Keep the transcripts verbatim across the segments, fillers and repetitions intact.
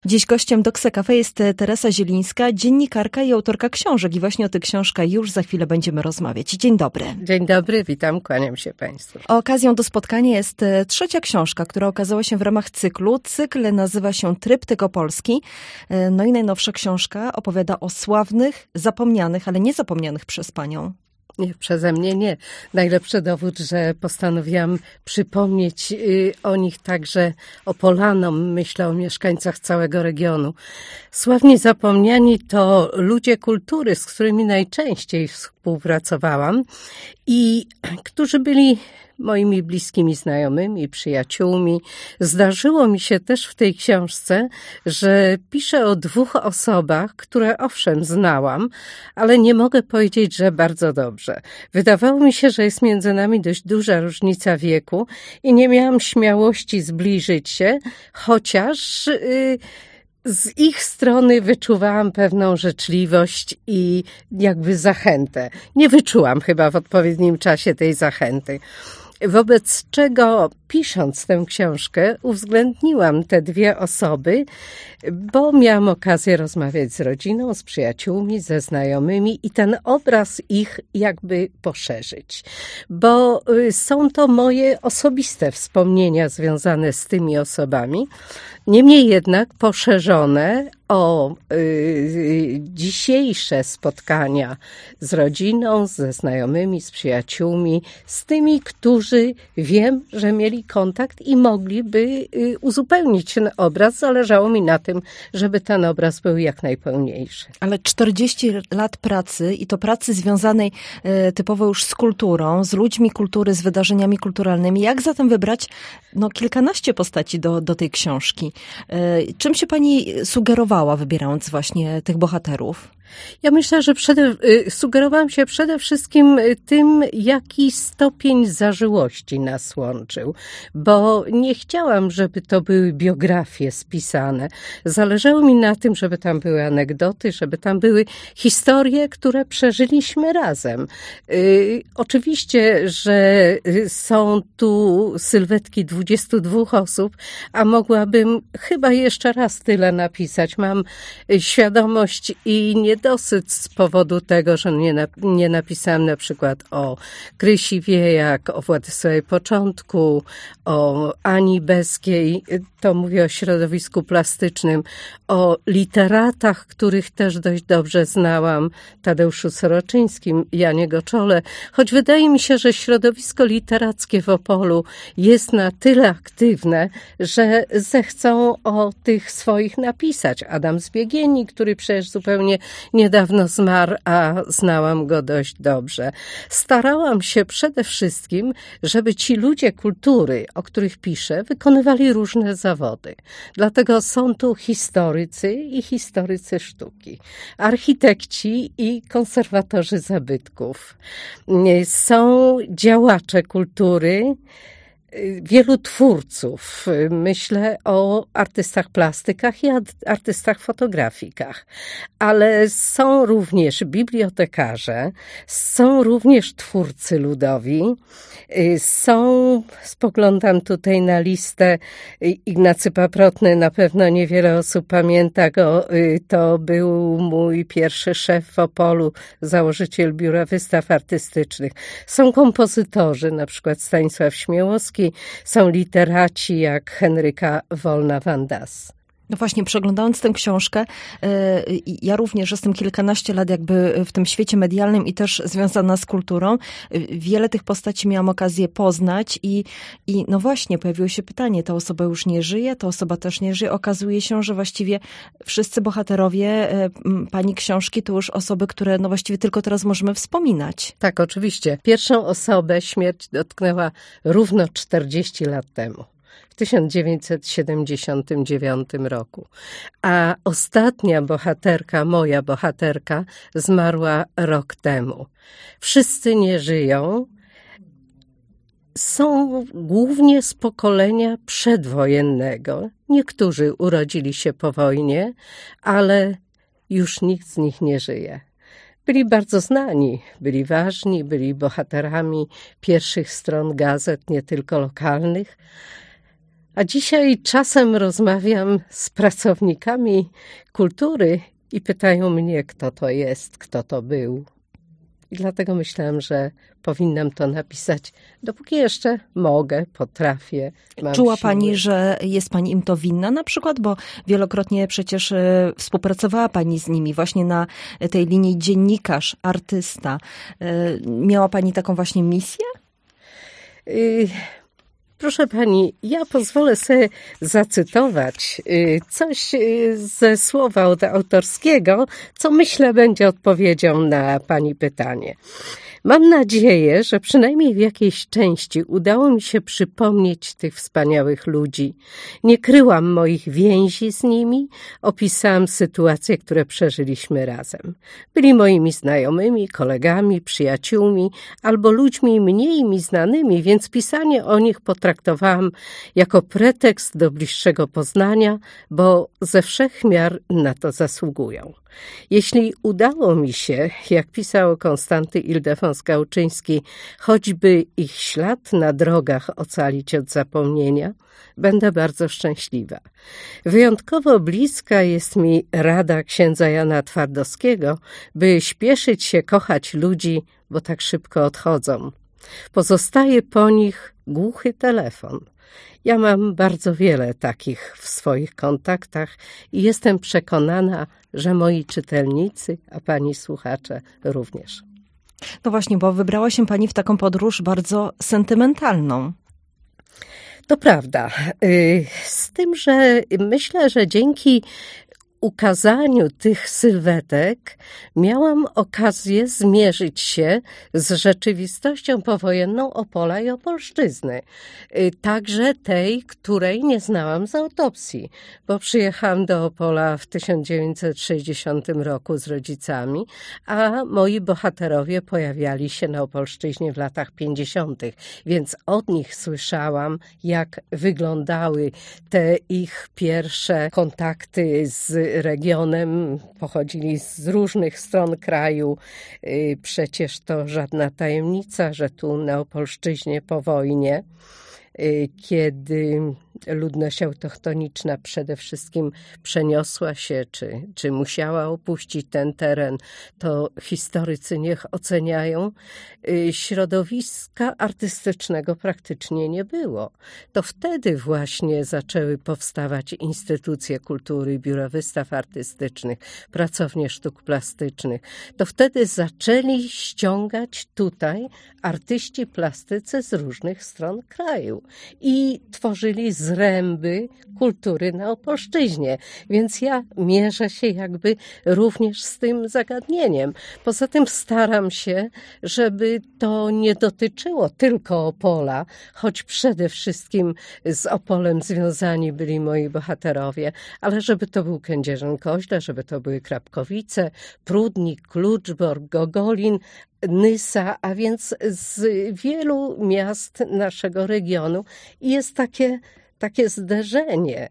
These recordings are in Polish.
Dziś gościem Doksa Cafe jest Teresa Zielińska, dziennikarka i autorka książek. I właśnie o tych książkach już za chwilę będziemy rozmawiać. Dzień dobry. Dzień dobry, witam, kłaniam się Państwu. Okazją do spotkania jest trzecia książka, która okazała się w ramach cyklu. Cykl nazywa się Tryptyk Opolski. No i najnowsza książka opowiada o sławnych, zapomnianych, ale nie zapomnianych przez Panią. Nie, przeze mnie nie. Najlepszy dowód, że postanowiłam przypomnieć y, o nich także Opolanom, myślę o mieszkańcach całego regionu. Sławni zapomniani to ludzie kultury, z którymi najczęściej współpracowałam i którzy byli moimi bliskimi znajomymi, przyjaciółmi. Zdarzyło mi się też w tej książce, że piszę o dwóch osobach, które owszem znałam, ale nie mogę powiedzieć, że bardzo dobrze. Wydawało mi się, że jest między nami dość duża różnica wieku i nie miałam śmiałości zbliżyć się, chociaż Yy, z ich strony wyczuwałam pewną życzliwość i jakby zachętę. Nie wyczułam chyba w odpowiednim czasie tej zachęty. Wobec czego, pisząc tę książkę, uwzględniłam te dwie osoby, bo miałam okazję rozmawiać z rodziną, z przyjaciółmi, ze znajomymi i ten obraz ich jakby poszerzyć. Bo są to moje osobiste wspomnienia związane z tymi osobami, niemniej jednak poszerzone o y, dzisiejsze spotkania z rodziną, ze znajomymi, z przyjaciółmi, z tymi, którzy wiem, że mieli kontakt i mogliby y, uzupełnić ten obraz. Zależało mi na tym, żeby ten obraz był jak najpełniejszy. Ale czterdzieści lat pracy i to pracy związanej y, typowo już z kulturą, z ludźmi kultury, z wydarzeniami kulturalnymi. Jak zatem wybrać no, kilkanaście postaci do, do tej książki? Y, czym się Pani sugerowała, wybierając właśnie tych bohaterów? Ja myślę, że przede, sugerowałam się przede wszystkim tym, jaki stopień zażyłości nas łączył, bo nie chciałam, żeby to były biografie spisane. Zależało mi na tym, żeby tam były anegdoty, żeby tam były historie, które przeżyliśmy razem. Yy, oczywiście, że są tu sylwetki dwudziestu dwóch osób, a mogłabym chyba jeszcze raz tyle napisać. Mam świadomość i nie dosyć z powodu tego, że nie, nie napisałam na przykład o Krysi Wiejak, o Władysławie Początku, o Ani Beskiej, to mówię o środowisku plastycznym, o literatach, których też dość dobrze znałam, Tadeuszu Soroczyńskim, Janie Goczole, choć wydaje mi się, że środowisko literackie w Opolu jest na tyle aktywne, że zechcą o tych swoich napisać. Adam Zbiegieni, który przecież zupełnie niedawno zmarł, a znałam go dość dobrze. Starałam się przede wszystkim, żeby ci ludzie kultury, o których piszę, wykonywali różne zawody. Dlatego są tu historycy i historycy sztuki, architekci i konserwatorzy zabytków. Są działacze kultury, wielu twórców. Myślę o artystach plastykach i artystach fotografikach. Ale są również bibliotekarze, są również twórcy ludowi, są, spoglądam tutaj na listę, Ignacy Paprotny, na pewno niewiele osób pamięta go, to był mój pierwszy szef w Opolu, założyciel Biura Wystaw Artystycznych. Są kompozytorzy, na przykład Stanisław Śmiałowski, są literaci jak Henryka Wolna-Van Das. No właśnie, przeglądając tę książkę, ja również jestem kilkanaście lat jakby w tym świecie medialnym i też związana z kulturą. Wiele tych postaci miałam okazję poznać i, i no właśnie, pojawiło się pytanie, ta osoba już nie żyje, ta osoba też nie żyje. Okazuje się, że właściwie wszyscy bohaterowie Pani książki to już osoby, które no właściwie tylko teraz możemy wspominać. Tak, oczywiście. Pierwszą osobę śmierć dotknęła równo czterdzieści lat temu. W tysiąc dziewięćset siedemdziesiątym dziewiątym roku. A ostatnia bohaterka, moja bohaterka, zmarła rok temu. Wszyscy nie żyją. Są głównie z pokolenia przedwojennego. Niektórzy urodzili się po wojnie, ale już nikt z nich nie żyje. Byli bardzo znani, byli ważni, byli bohaterami pierwszych stron gazet, nie tylko lokalnych. A dzisiaj czasem rozmawiam z pracownikami kultury i pytają mnie, kto to jest, kto to był. I dlatego myślałam, że powinnam to napisać, dopóki jeszcze mogę, potrafię. Mam Czuła siły. pani, że jest pani im to winna na przykład? Bo wielokrotnie przecież e, współpracowała pani z nimi właśnie na tej linii dziennikarz, artysta. E, miała pani taką właśnie misję? Y- Proszę pani, ja pozwolę sobie zacytować coś ze słowa od autorskiego, co myślę będzie odpowiedzią na pani pytanie. Mam nadzieję, że przynajmniej w jakiejś części udało mi się przypomnieć tych wspaniałych ludzi. Nie kryłam moich więzi z nimi, opisałam sytuacje, które przeżyliśmy razem. Byli moimi znajomymi, kolegami, przyjaciółmi albo ludźmi mniej mi znanymi, więc pisanie o nich potraktowałam jako pretekst do bliższego poznania, bo ze wszech miar na to zasługują. Jeśli udało mi się, jak pisał Konstanty Ildefons Gałczyński, choćby ich ślad na drogach ocalić od zapomnienia, będę bardzo szczęśliwa. Wyjątkowo bliska jest mi rada księdza Jana Twardowskiego, by śpieszyć się kochać ludzi, bo tak szybko odchodzą. Pozostaje po nich głuchy telefon. Ja mam bardzo wiele takich w swoich kontaktach i jestem przekonana, że moi czytelnicy, a pani słuchacze również. No właśnie, bo wybrała się pani w taką podróż bardzo sentymentalną. To prawda. Z tym, że myślę, że dzięki ukazaniu tych sylwetek miałam okazję zmierzyć się z rzeczywistością powojenną Opola i Opolszczyzny. Także tej, której nie znałam z autopsji, bo przyjechałam do Opola w tysiąc dziewięćset sześćdziesiątym roku z rodzicami, a moi bohaterowie pojawiali się na Opolszczyźnie w latach pięćdziesiątych, więc od nich słyszałam, jak wyglądały te ich pierwsze kontakty z regionem, pochodzili z różnych stron kraju. Przecież to żadna tajemnica, że tu na Opolszczyźnie po wojnie, kiedy ludność autochtoniczna przede wszystkim przeniosła się, czy, czy musiała opuścić ten teren, to historycy niech oceniają, środowiska artystycznego praktycznie nie było. To wtedy właśnie zaczęły powstawać instytucje kultury, biura wystaw artystycznych, pracownie sztuk plastycznych. To wtedy zaczęli ściągać tutaj artyści plastycy z różnych stron kraju i tworzyli zręby kultury na Opolszczyźnie. Więc ja mierzę się jakby również z tym zagadnieniem. Poza tym staram się, żeby to nie dotyczyło tylko Opola, choć przede wszystkim z Opolem związani byli moi bohaterowie, ale żeby to był Kędzierzyn-Koźle, żeby to były Krapkowice, Prudnik, Kluczbork, Gogolin, Nysa, a więc z wielu miast naszego regionu. I jest takie, takie zderzenie.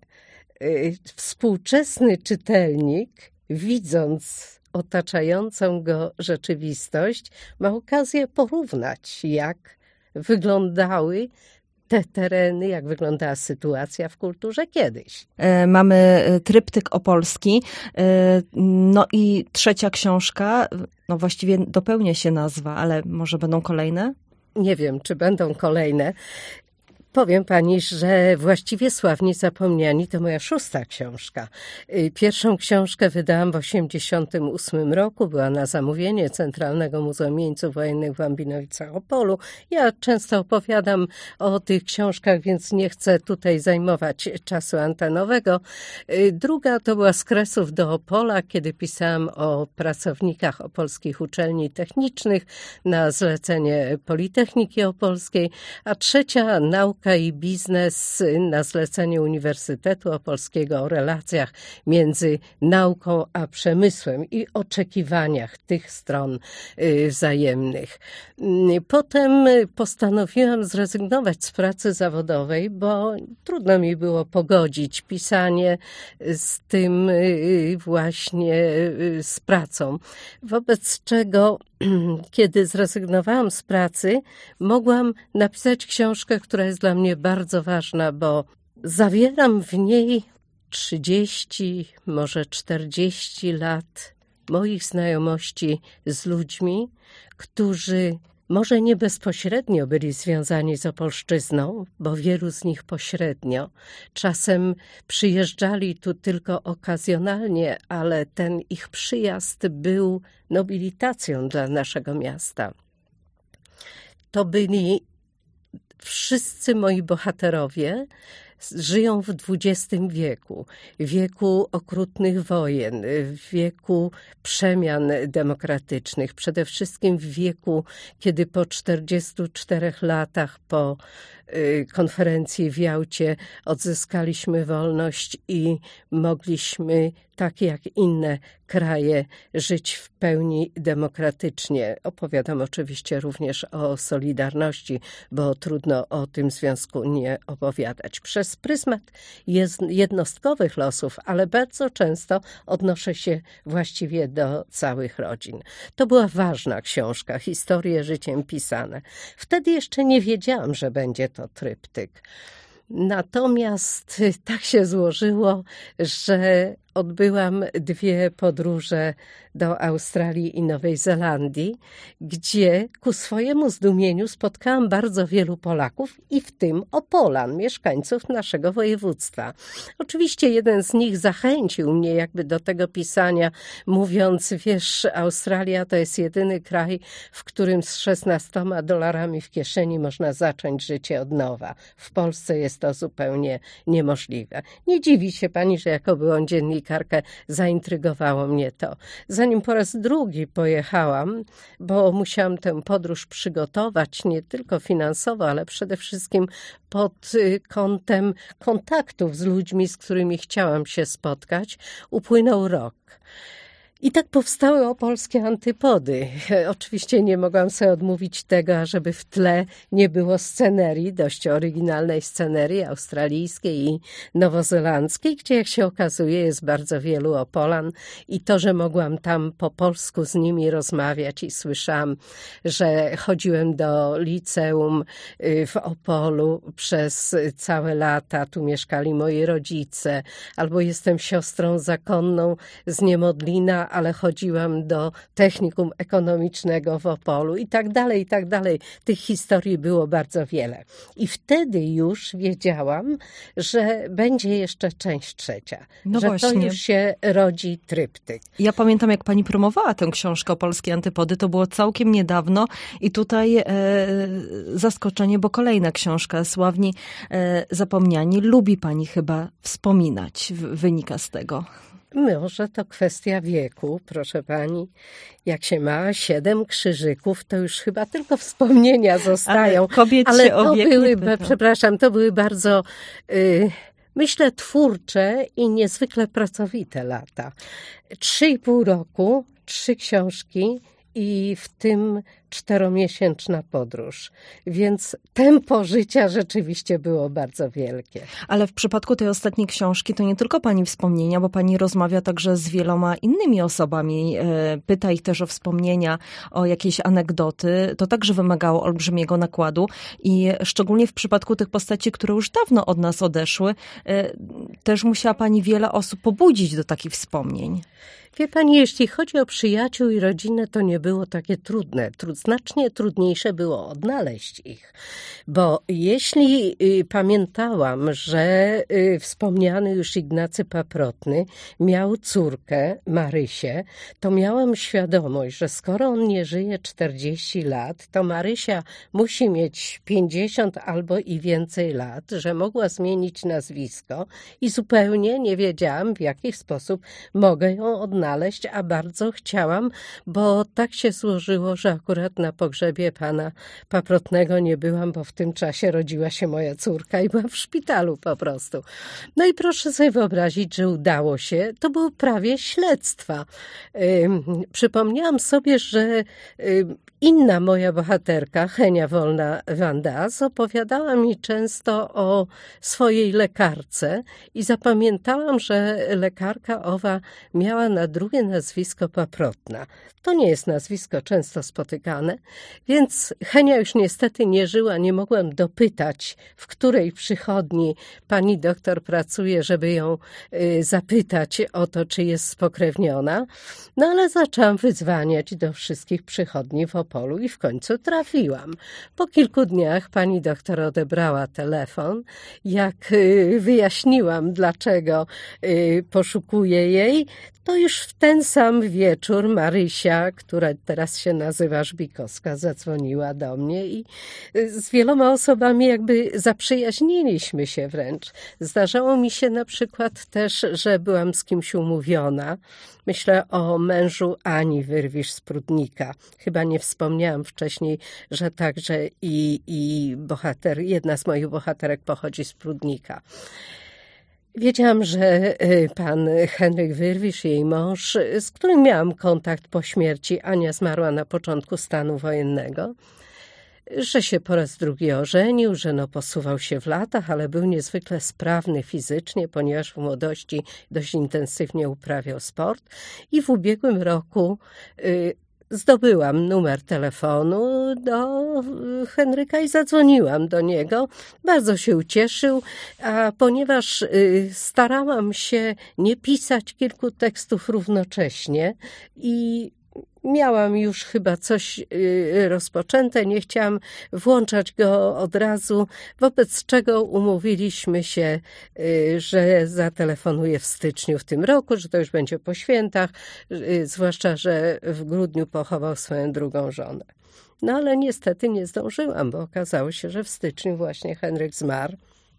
Współczesny czytelnik, widząc otaczającą go rzeczywistość, ma okazję porównać, jak wyglądały te tereny, jak wyglądała sytuacja w kulturze kiedyś. Mamy tryptyk opolski, no i trzecia książka, no właściwie dopełnia się nazwa, ale może będą kolejne? Nie wiem, czy będą kolejne. Powiem pani, że właściwie Sławni Zapomniani to moja szósta książka. Pierwszą książkę wydałam w osiemdziesiątym ósmym roku, była na zamówienie Centralnego Muzeum Jeńców Wojennych w Ambinowicach-Opolu. Ja często opowiadam o tych książkach, więc nie chcę tutaj zajmować czasu antenowego. Druga to była Z Kresów do Opola, kiedy pisałam o pracownikach opolskich uczelni technicznych na zlecenie Politechniki Opolskiej, a trzecia Nauka i biznes na zlecenie Uniwersytetu Opolskiego o relacjach między nauką a przemysłem i oczekiwaniach tych stron wzajemnych. Potem postanowiłam zrezygnować z pracy zawodowej, bo trudno mi było pogodzić pisanie z tym właśnie z pracą. Wobec czego, kiedy zrezygnowałam z pracy, mogłam napisać książkę, która jest dla mnie bardzo ważna, bo zawieram w niej trzydzieści, może czterdzieści lat moich znajomości z ludźmi, którzy może nie bezpośrednio byli związani z Opolszczyzną, bo wielu z nich pośrednio. Czasem przyjeżdżali tu tylko okazjonalnie, ale ten ich przyjazd był nobilitacją dla naszego miasta. To byli wszyscy moi bohaterowie, żyją w dwudziestym wieku, wieku okrutnych wojen, w wieku przemian demokratycznych, przede wszystkim w wieku, kiedy po czterdziestu czterech latach po konferencji w Jałcie odzyskaliśmy wolność i mogliśmy, tak jak inne kraje, żyć w pełni demokratycznie. Opowiadam oczywiście również o Solidarności, bo trudno o tym związku nie opowiadać. Przez pryzmat jednostkowych losów, ale bardzo często odnoszę się właściwie do całych rodzin. To była ważna książka, Historie życiem pisane. Wtedy jeszcze nie wiedziałam, że będzie to tryptyk. Natomiast tak się złożyło, że odbyłam dwie podróże do Australii i Nowej Zelandii, gdzie ku swojemu zdumieniu spotkałam bardzo wielu Polaków i w tym Opolan, mieszkańców naszego województwa. Oczywiście jeden z nich zachęcił mnie jakby do tego pisania, mówiąc, wiesz, Australia to jest jedyny kraj, w którym z szesnastoma dolarami w kieszeni można zacząć życie od nowa. W Polsce jest to zupełnie niemożliwe. Nie dziwi się pani, że jako byłam dziennikarkę, zaintrygowało mnie to. Zanim po raz drugi pojechałam, bo musiałam tę podróż przygotować nie tylko finansowo, ale przede wszystkim pod kątem kontaktów z ludźmi, z którymi chciałam się spotkać, upłynął rok. I tak powstały opolskie antypody. Oczywiście nie mogłam sobie odmówić tego, żeby w tle nie było scenerii, dość oryginalnej scenerii australijskiej i nowozelandzkiej, gdzie jak się okazuje jest bardzo wielu Opolan i to, że mogłam tam po polsku z nimi rozmawiać i słyszałam, że chodziłem do liceum w Opolu przez całe lata, tu mieszkali moi rodzice, albo jestem siostrą zakonną z Niemodlina, ale chodziłam do technikum ekonomicznego w Opolu i tak dalej, i tak dalej. Tych historii było bardzo wiele. I wtedy już wiedziałam, że będzie jeszcze część trzecia. No że właśnie. To już się rodzi tryptyk. Ja pamiętam, jak pani promowała tę książkę Opolskie Antypody. To było całkiem niedawno i tutaj e, zaskoczenie, bo kolejna książka, Sławni e, Zapomniani. Lubi pani chyba wspominać, w, wynika z tego. Może to kwestia wieku, proszę pani. Jak się ma siedem krzyżyków, to już chyba tylko wspomnienia zostają. Ale kobiet Ale się to o wiek były, nie pyta. przepraszam, to były bardzo, y, myślę, twórcze i niezwykle pracowite lata. Trzy i pół roku, trzy książki i w tym czteromiesięczna podróż. Więc tempo życia rzeczywiście było bardzo wielkie. Ale w przypadku tej ostatniej książki to nie tylko pani wspomnienia, bo pani rozmawia także z wieloma innymi osobami, pyta ich też o wspomnienia, o jakieś anegdoty. To także wymagało olbrzymiego nakładu i szczególnie w przypadku tych postaci, które już dawno od nas odeszły, też musiała pani wiele osób pobudzić do takich wspomnień. Wie pani, jeśli chodzi o przyjaciół i rodzinę, to nie było takie trudne. Znacznie trudniejsze było odnaleźć ich. Bo jeśli y, pamiętałam, że y, wspomniany już Ignacy Paprotny miał córkę, Marysię, to miałam świadomość, że skoro on nie żyje czterdzieści lat, to Marysia musi mieć pięćdziesiąt albo i więcej lat, że mogła zmienić nazwisko i zupełnie nie wiedziałam, w jaki sposób mogę ją odnaleźć, a bardzo chciałam, bo tak się złożyło, że akurat na pogrzebie pana Paprotnego nie byłam, bo w tym czasie rodziła się moja córka i byłam w szpitalu po prostu. No i proszę sobie wyobrazić, że udało się. To było prawie śledztwa. Ym, przypomniałam sobie, że ym, Inna moja bohaterka, Henia Wolna-Wandas, opowiadała mi często o swojej lekarce i zapamiętałam, że lekarka owa miała na drugie nazwisko Paprotna. To nie jest nazwisko często spotykane, więc Henia już niestety nie żyła, nie mogłam dopytać, w której przychodni pani doktor pracuje, żeby ją y, zapytać o to, czy jest spokrewniona. No ale zaczęłam wydzwaniać do wszystkich przychodni w Opolu i w końcu trafiłam. Po kilku dniach pani doktor odebrała telefon. Jak y, wyjaśniłam, dlaczego y, poszukuję jej, to już w ten sam wieczór Marysia, która teraz się nazywa Żbikowska, zadzwoniła do mnie i z wieloma osobami jakby zaprzyjaźniliśmy się wręcz. Zdarzało mi się na przykład też, że byłam z kimś umówiona. Myślę o mężu Ani Wyrwisz z Prudnika. Chyba nie wspomniałam wcześniej, że także i, i bohater, jedna z moich bohaterek pochodzi z Prudnika. Wiedziałam, że pan Henryk Wyrwisz, jej mąż, z którym miałam kontakt po śmierci, Ania zmarła na początku stanu wojennego, że się po raz drugi ożenił, że no posuwał się w latach, ale był niezwykle sprawny fizycznie, ponieważ w młodości dość intensywnie uprawiał sport i w ubiegłym roku y, zdobyłam numer telefonu do Henryka i zadzwoniłam do niego. Bardzo się ucieszył, a ponieważ starałam się nie pisać kilku tekstów równocześnie i miałam już chyba coś rozpoczęte, nie chciałam włączać go od razu, wobec czego umówiliśmy się, że zatelefonuję w styczniu w tym roku, że to już będzie po świętach, zwłaszcza, że w grudniu pochował swoją drugą żonę. No ale niestety nie zdążyłam, bo okazało się, że w styczniu właśnie Henryk zmarł,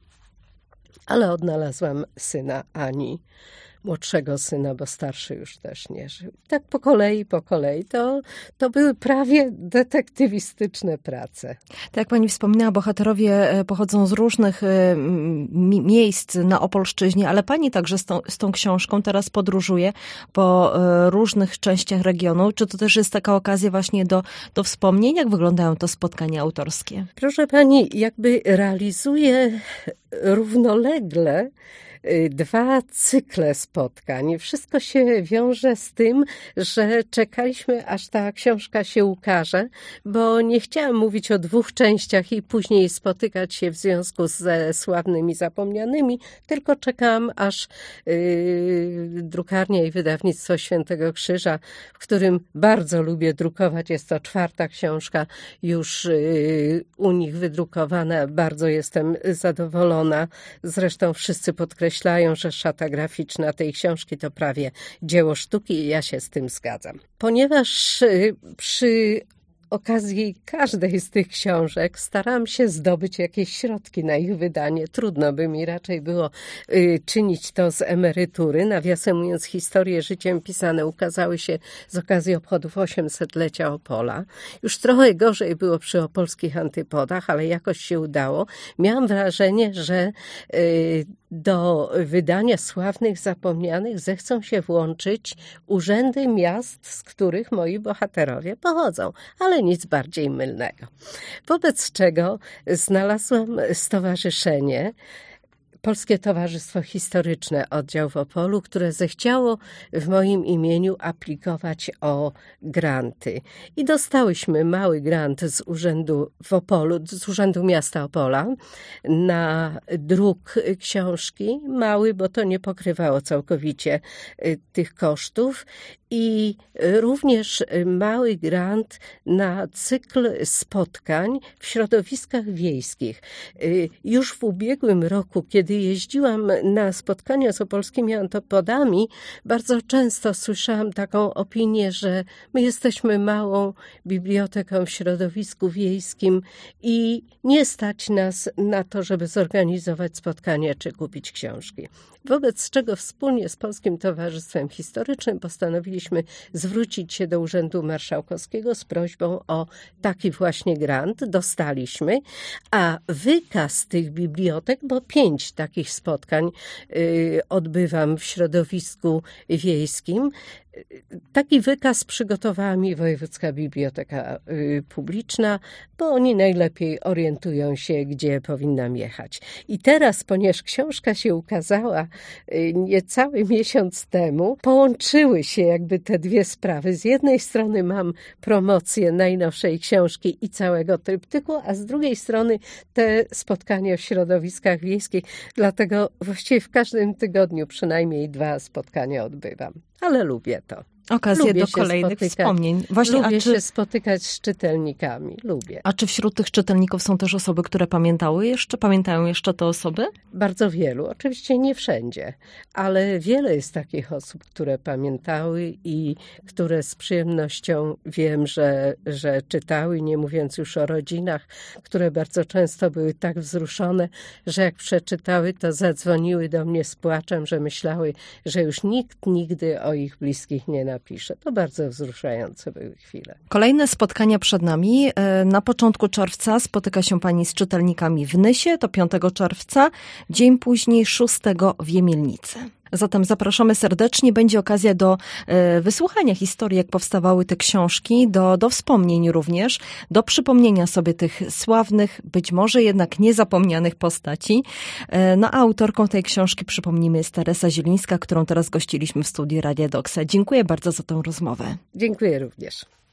ale odnalazłam syna Ani, młodszego syna, bo starszy już też nie żył. Tak po kolei, po kolei. To, to były prawie detektywistyczne prace. Tak jak pani wspominała, bohaterowie pochodzą z różnych mi- miejsc na Opolszczyźnie, ale pani także z tą, z tą książką teraz podróżuje po różnych częściach regionu. Czy to też jest taka okazja właśnie do, do wspomnień? Jak wyglądają to spotkania autorskie? Proszę pani, jakby realizuję równolegle dwa cykle spotkań. Wszystko się wiąże z tym, że czekaliśmy, aż ta książka się ukaże, bo nie chciałam mówić o dwóch częściach i później spotykać się w związku ze sławnymi zapomnianymi, tylko czekałam, aż yy, drukarnia i wydawnictwo Świętego Krzyża, w którym bardzo lubię drukować, jest to czwarta książka już yy, u nich wydrukowana. Bardzo jestem zadowolona. Zresztą wszyscy podkreślają, Myślają, że szata graficzna tej książki to prawie dzieło sztuki i ja się z tym zgadzam. Ponieważ przy okazji każdej z tych książek starałam się zdobyć jakieś środki na ich wydanie. Trudno by mi raczej było y, czynić to z emerytury. Nawiasem mówiąc, historie życiem pisane ukazały się z okazji obchodów osiemsetlecia Opola. Już trochę gorzej było przy opolskich antypodach, ale jakoś się udało. Miałam wrażenie, że y, do wydania Sławnych Zapomnianych zechcą się włączyć urzędy miast, z których moi bohaterowie pochodzą, ale nic bardziej mylnego. Wobec czego znalazłam stowarzyszenie, Polskie Towarzystwo Historyczne, oddział w Opolu, które zechciało w moim imieniu aplikować o granty. I dostałyśmy mały grant z urzędu w Opolu, z Urzędu Miasta Opola na druk książki. Mały, bo to nie pokrywało całkowicie tych kosztów. I również mały grant na cykl spotkań w środowiskach wiejskich. Już w ubiegłym roku, kiedy jeździłam na spotkania z opolskimi antypodami, bardzo często słyszałam taką opinię, że my jesteśmy małą biblioteką w środowisku wiejskim i nie stać nas na to, żeby zorganizować spotkanie czy kupić książki. Wobec czego wspólnie z Polskim Towarzystwem Historycznym postanowiliśmy zwrócić się do Urzędu Marszałkowskiego z prośbą o taki właśnie grant. Dostaliśmy, a wykaz tych bibliotek, bo pięć takich spotkań odbywam w środowisku wiejskim. Taki wykaz przygotowała mi Wojewódzka Biblioteka Publiczna, bo oni najlepiej orientują się, gdzie powinnam jechać. I teraz, ponieważ książka się ukazała niecały miesiąc temu, połączyły się jakby te dwie sprawy. Z jednej strony mam promocję najnowszej książki i całego tryptyku, a z drugiej strony te spotkania w środowiskach wiejskich. Dlatego właściwie w każdym tygodniu przynajmniej dwa spotkania odbywam. Ale lubię to. Okazję lubię do kolejnych spotykać, wspomnień. Właśnie, lubię a czy, się spotykać z czytelnikami. Lubię. A czy wśród tych czytelników są też osoby, które pamiętały jeszcze, pamiętają jeszcze te osoby? Bardzo wielu. Oczywiście nie wszędzie, ale wiele jest takich osób, które pamiętały i które z przyjemnością wiem, że, że czytały, nie mówiąc już o rodzinach, które bardzo często były tak wzruszone, że jak przeczytały, to zadzwoniły do mnie z płaczem, że myślały, że już nikt nigdy o ich bliskich nie napisze. To bardzo wzruszające były chwile. Kolejne spotkania przed nami. Na początku czerwca spotyka się pani z czytelnikami w Nysie, to piątego czerwca, dzień później szóstego w Jemielnicy. Zatem zapraszamy serdecznie. Będzie okazja do e, wysłuchania historii, jak powstawały te książki, do, do wspomnień również, do przypomnienia sobie tych sławnych, być może jednak niezapomnianych postaci. E, no a autorką tej książki, przypomnijmy, jest Teresa Zielińska, którą teraz gościliśmy w studiu Radia Doksa. Dziękuję bardzo za tę rozmowę. Dziękuję również.